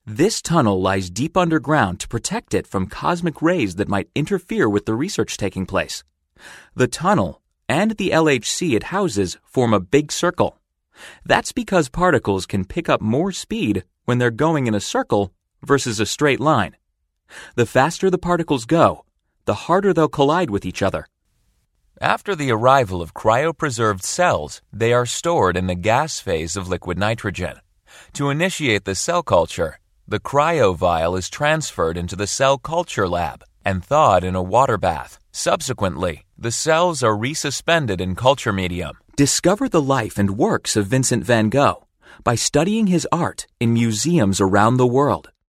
This tunnel lies deep underground to protect it from cosmic rays that might interfere with the research taking place. The tunnel and the LHC it houses form a big circle. That's because particles can pick up more speed when they're going in a circle versus a straight line. The faster the particles go, the harder they'll collide with each other. After the arrival of cryopreserved cells, they are stored in the gas phase of liquid nitrogen. To initiate the cell culture, the cryovial is transferred into the cell culture lab and thawed in a water bath. Subsequently, the cells are resuspended in culture medium. Discover the life and works of Vincent van Gogh by studying his art in museums around the world.